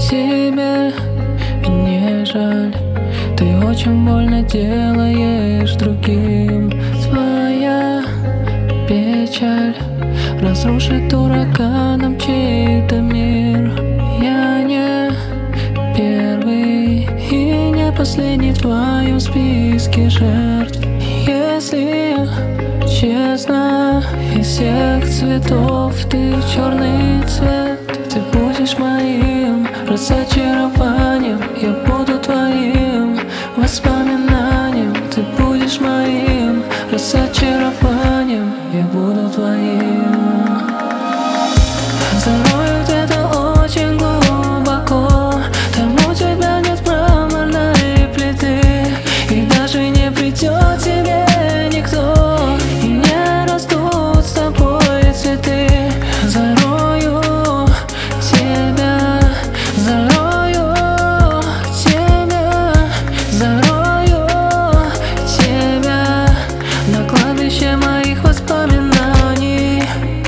тебе и не жаль. Ты очень больно делаешь другим. Твоя печаль разрушит ураганом чей-то мир. Я не первый и не последний в твоем списке жертв. Если честно, из всех цветов ты черный цвет. Ты будешь моим разочарованием, я буду твоим воспоминанием. Ты будешь моим разочарованием, я буду твоим. Зарою где-то очень глубоко, там у тебя нет мраморной плиты, и даже не придет тебе никто, и не растут с тобой цветы. Зарою тебя, зарою тебя, зарою тебя на кладбище моих воспоминаний.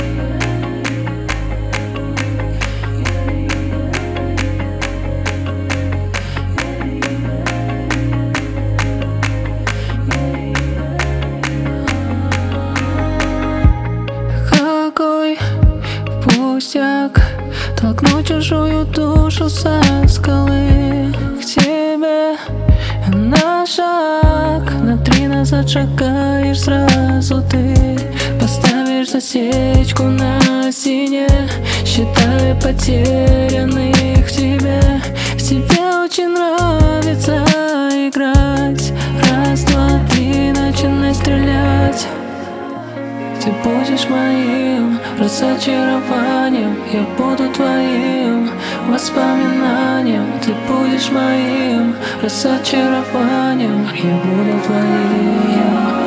Какой пустяк толкнуть чужую душу со скалы к тебе на шаг, на 3 назад шагаешь сразу ты. Поставишь засечку на стене, считай потерянных в тебе. Тебе очень нравится играть. Раз, два, три, начинай стрелять. Ты будешь моим разочарованием, я буду твоим воспоминанием. Ты будешь моим разочарованием, я буду твоим.